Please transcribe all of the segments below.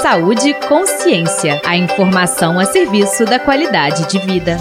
Saúde e Consciência. A informação a serviço da qualidade de vida.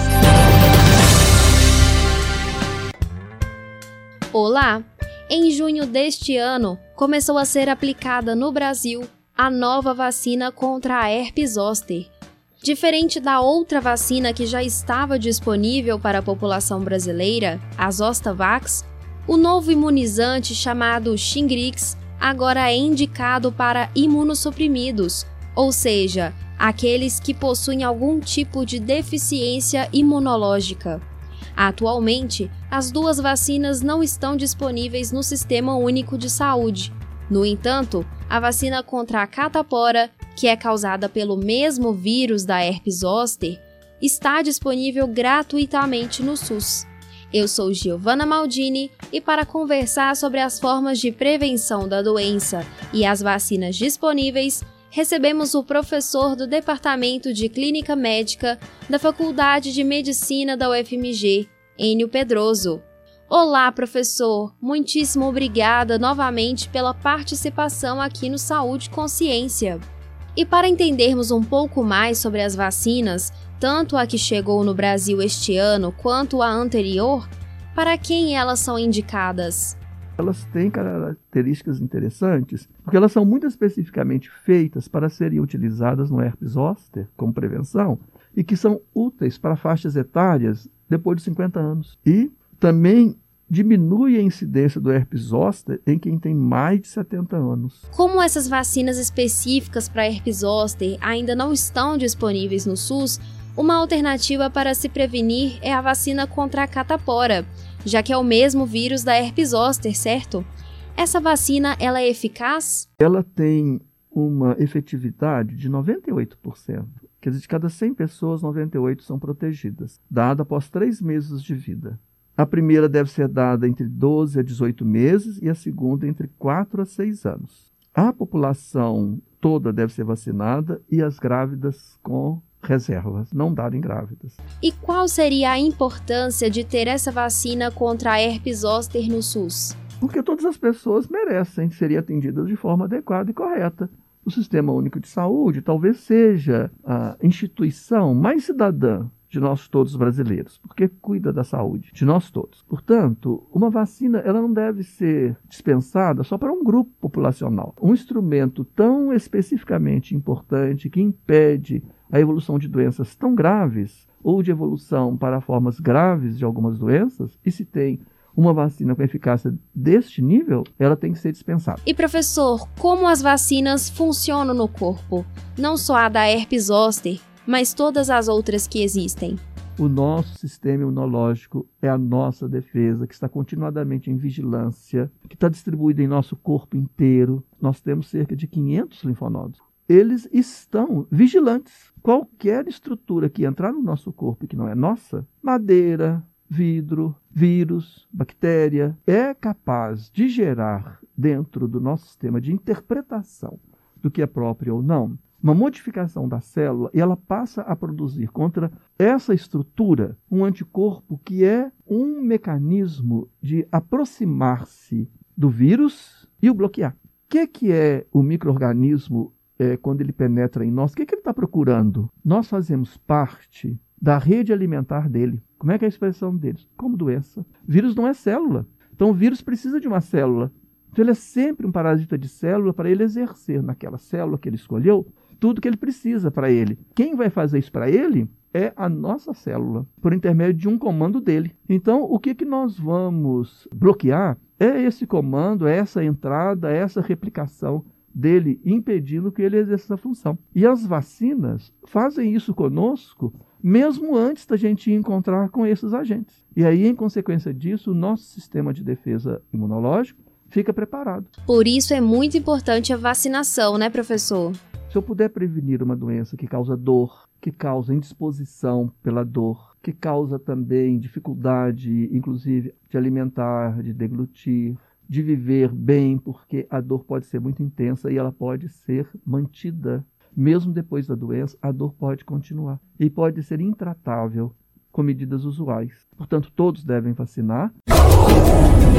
Olá! Em junho deste ano, começou a ser aplicada no Brasil a nova vacina contra a herpes zoster. Diferente da outra vacina que já estava disponível para a população brasileira, a Zostavax, o novo imunizante chamado Shingrix agora é indicado para imunossuprimidos, ou seja, aqueles que possuem algum tipo de deficiência imunológica. Atualmente, as duas vacinas não estão disponíveis no Sistema Único de Saúde. No entanto, a vacina contra a catapora, que é causada pelo mesmo vírus da herpes zoster, está disponível gratuitamente no SUS. Eu sou Giovana Maldini e para conversar sobre as formas de prevenção da doença e as vacinas disponíveis, recebemos o professor do Departamento de Clínica Médica da Faculdade de Medicina da UFMG, Enio Pedroso. Olá, professor! Muitíssimo obrigada novamente pela participação aqui no Saúde e Consciência. E para entendermos um pouco mais sobre as vacinas, tanto a que chegou no Brasil este ano quanto a anterior, para quem elas são indicadas? Elas têm características interessantes, porque elas são muito especificamente feitas para serem utilizadas no herpes zoster como prevenção e que são úteis para faixas etárias depois de 50 anos. E também diminui a incidência do herpes zoster em quem tem mais de 70 anos. Como essas vacinas específicas para herpes zoster ainda não estão disponíveis no SUS, uma alternativa para se prevenir é a vacina contra a catapora, já que é o mesmo vírus da herpes zoster, certo? Essa vacina, ela é eficaz? Ela tem uma efetividade de 98%. Quer dizer, de cada 100 pessoas, 98 são protegidas, dada após 3 meses de vida. A primeira deve ser dada entre 12 a 18 meses e a segunda entre 4 a 6 anos. A população toda deve ser vacinada e as grávidas com reservas, não darem grávidas. E qual seria a importância de ter essa vacina contra a herpes zoster no SUS? Porque todas as pessoas merecem ser atendidas de forma adequada e correta. O Sistema Único de Saúde talvez seja a instituição mais cidadã de nós todos brasileiros, porque cuida da saúde de nós todos. Portanto, uma vacina ela não deve ser dispensada só para um grupo populacional. Um instrumento tão especificamente importante que impede a evolução de doenças tão graves ou de evolução para formas graves de algumas doenças, e se tem uma vacina com eficácia deste nível, ela tem que ser dispensada. E professor, como as vacinas funcionam no corpo? Não só a da herpes zoster, mas todas as outras que existem. O nosso sistema imunológico é a nossa defesa, que está continuadamente em vigilância, que está distribuída em nosso corpo inteiro. Nós temos cerca de 500 linfonodos. Eles estão vigilantes. Qualquer estrutura que entrar no nosso corpo que não é nossa, madeira, vidro, vírus, bactéria, é capaz de gerar dentro do nosso sistema de interpretação do que é próprio ou não, uma modificação da célula, e ela passa a produzir contra essa estrutura um anticorpo que é um mecanismo de aproximar-se do vírus e o bloquear. O que é o micro-organismo quando ele penetra em nós? O que ele está procurando? Nós fazemos parte da rede alimentar dele. Como é que é a expressão deles? Como doença. Vírus não é célula. Então o vírus precisa de uma célula. Então ele é sempre um parasita de célula para ele exercer naquela célula que ele escolheu tudo que ele precisa para ele. Quem vai fazer isso para ele é a nossa célula, por intermédio de um comando dele. Então, o que nós vamos bloquear é esse comando, é essa entrada, é essa replicação dele, impedindo que ele exerça essa função. E as vacinas fazem isso conosco, mesmo antes da gente encontrar com esses agentes. E aí, em consequência disso, o nosso sistema de defesa imunológico fica preparado. Por isso é muito importante a vacinação, né, professor? Se eu puder prevenir uma doença que causa dor, que causa indisposição pela dor, que causa também dificuldade, inclusive, de alimentar, de deglutir, de viver bem, porque a dor pode ser muito intensa e ela pode ser mantida. Mesmo depois da doença, a dor pode continuar e pode ser intratável com medidas usuais. Portanto, todos devem vacinar.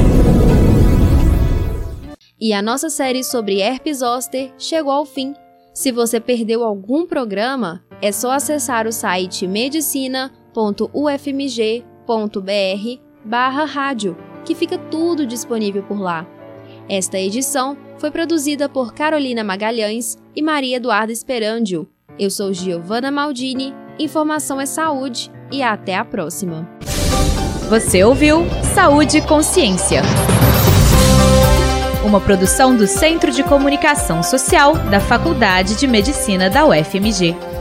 E a nossa série sobre herpes zoster chegou ao fim. Se você perdeu algum programa, é só acessar o site medicina.ufmg.br/rádio, que fica tudo disponível por lá. Esta edição foi produzida por Carolina Magalhães e Maria Eduarda Esperandio. Eu sou Giovana Maldini, informação é saúde e até a próxima. Você ouviu Saúde e Consciência, uma produção do Centro de Comunicação Social da Faculdade de Medicina da UFMG.